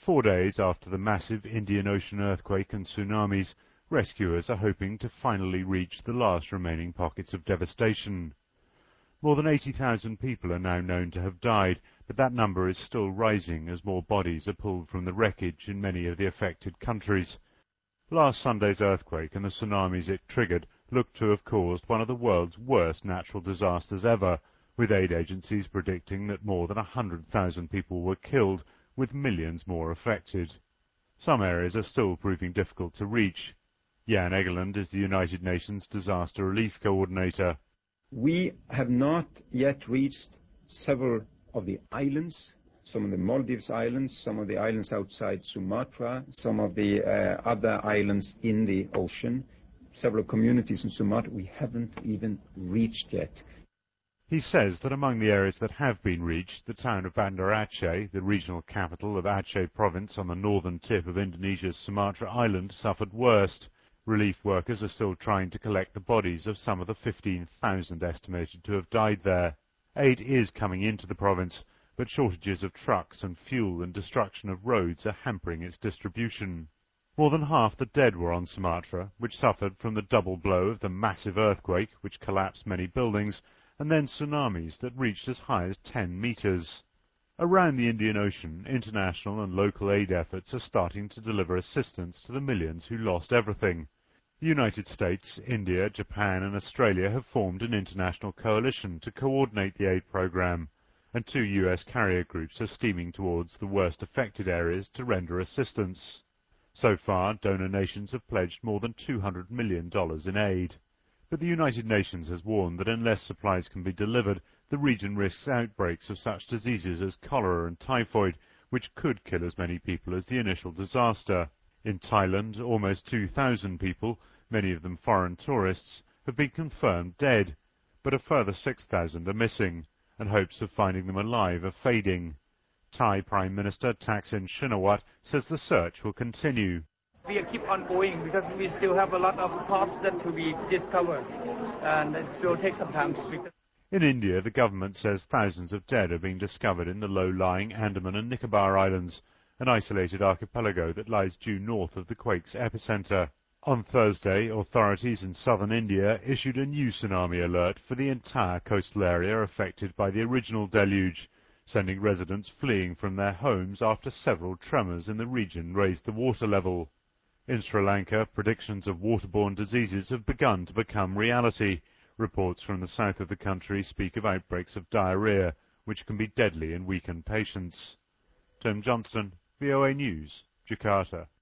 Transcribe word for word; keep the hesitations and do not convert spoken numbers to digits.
Four days after the massive Indian Ocean earthquake and tsunamis, rescuers are hoping to finally reach the last remaining pockets of devastation. More than eighty thousand people are now known to have died, but that number is still rising as more bodies are pulled from the wreckage in many of the affected countries. Last Sunday's earthquake and the tsunamis it triggered looked to have caused one of the world's worst natural disasters ever, with aid agencies predicting that more than one hundred thousand people were killed, with millions more affected. Some areas are still proving difficult to reach. Jan Egeland is the United Nations Disaster Relief Coordinator. We have not yet reached several of the islands, some of the Maldives Islands, some of the islands outside Sumatra, some of the uh, other islands in the ocean, several communities in Sumatra we haven't even reached yet. He says that among the areas that have been reached, the town of Banda Aceh, the regional capital of Aceh province on the northern tip of Indonesia's Sumatra island, suffered worst. Relief workers are still trying to collect the bodies of some of the fifteen thousand estimated to have died there. Aid is coming into the province, but shortages of trucks and fuel and destruction of roads are hampering its distribution. More than half the dead were on Sumatra, which suffered from the double blow of the massive earthquake, which collapsed many buildings, and then tsunamis that reached as high as ten metres. Around the Indian Ocean, international and local aid efforts are starting to deliver assistance to the millions who lost everything. The United States, India, Japan and Australia have formed an international coalition to coordinate the aid programme, and two U S carrier groups are steaming towards the worst affected areas to render assistance. So far, donor nations have pledged more than two hundred million dollars in aid. But the United Nations has warned that unless supplies can be delivered, the region risks outbreaks of such diseases as cholera and typhoid, which could kill as many people as the initial disaster. In Thailand, almost two thousand people, many of them foreign tourists, have been confirmed dead, but a further six thousand are missing, and hopes of finding them alive are fading. Thai Prime Minister Thaksin Shinawatra says the search will continue. We keep on going because we still have a lot of corpses that to be discovered, and it will take some time. In India, the government says thousands of dead are being discovered in the low-lying Andaman and Nicobar Islands, an isolated archipelago that lies due north of the quake's epicentre. On Thursday, authorities in southern India issued a new tsunami alert for the entire coastal area affected by the original deluge, sending residents fleeing from their homes after several tremors in the region raised the water level. In Sri Lanka, predictions of waterborne diseases have begun to become reality. Reports from the south of the country speak of outbreaks of diarrhoea, which can be deadly and weaken patients. Tim Johnston, V O A News, Jakarta.